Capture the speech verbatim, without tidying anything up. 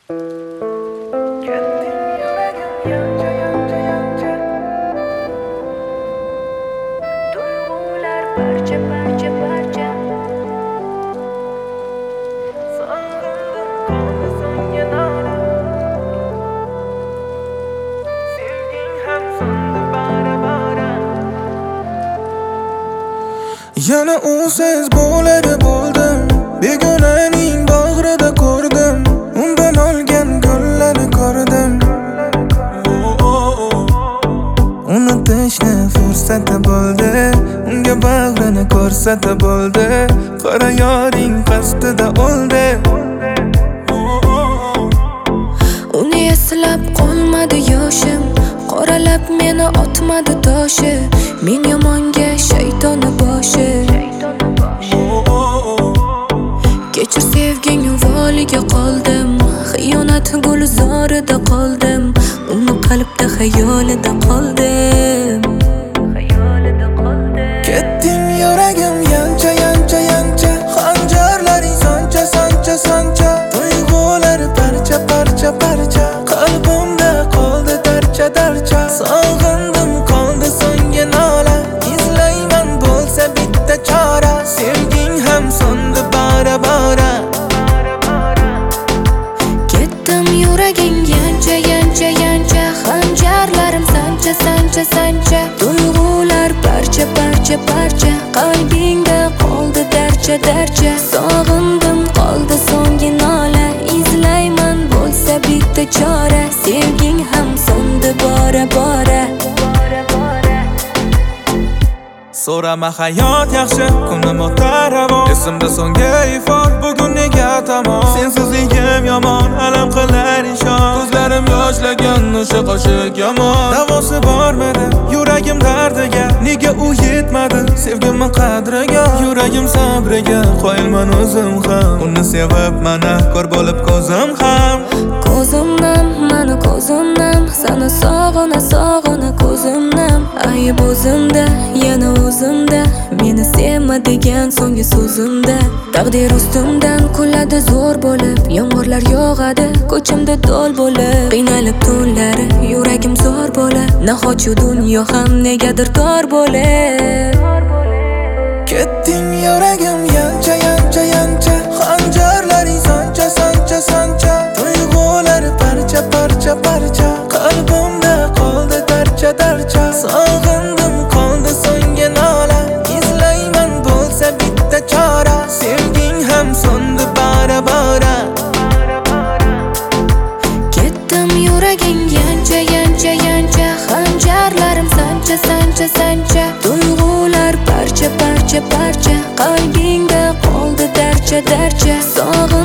Yana usiz bo'ladi bo'ldim, begonaning bag'rida ko'rdim, undan olgan gullarni ko'rdim. Unutishni fursati bo'ldi, unga bag'rini ko'rsatib bo'ldi, qara yoring qasdida o'ldi. Uni eslab qolmadi yoshim, qoralab meni otmadi toshi, men yomonga shaytoni boshi. Kechir sevging uvoliga qoldim, xiyonat gulzorida qoldim, uni qalbda xayolida qoldim. Ketding yuragim yancha yancha yancha, xanjarlaring sancha sancha sancha, tuyg'ular parcha parcha parcha, qalbimda qoldi darcha darcha. Sog'indim qoldi so'nggi nola, izlayman bo'lsa bitta chora, sevging ham so'ndi bara bara. Ketdim yuraging yancha yancha yancha, xanjarlarim sancha sancha sancha, tuyg'ular parcha parcha parcha, qalbingda qoldi darcha darcha. Sog'indim qoldi so'nggi nola, izlayman bo'lsa bitta chora, sevging ham so'ndi bora bora. So'rama hayot yaxshi, kunim o'tar ravon, esimda so'nggi ifor, bugun nega tamom. Sensizligim yomon, alam qilar ishon, ko'zlarim yoshlagan o'sha qoshiq yomon. Davosi bormidi yuragim dardiga, nega u yetmadi sevgimni qadriga. Yuragim sabriga qoyilman o'zim ham, uni sevib mana ko'r bo'lib ko'zim ham. Ko'zimdan mani ko'zimdan, seni sog'ina sog'ina ko'zimdan. Ayb o'zimda, yana o'zimda, meni sevma degan so'nggi so'zimda. Taqdir ustimdan kuladi zo'r bo'lib, yomg'irlar yog'adi ko'chimda do'l bo'lib. Qiynalib tunlari yuragim zo'r bo'lib, nahot shu dunyo ham negadir tor bo'lib. Ketding yuragim yancha yancha yancha, xanjarlaring sancha sancha sancha, tuyg'ular parcha parcha parcha, qalbimda qoldi darcha darcha. Sog'indim qoldi so'nggi nola, izlayman bo'lsa bitta chora, sevging ham so'ndi bara bara. Ketdim yuraging yancha yancha yancha, xanjarlarim sancha sancha sancha, tuyg'ular parcha parcha parcha, qalbingda qoldi darcha darcha. Sog'indim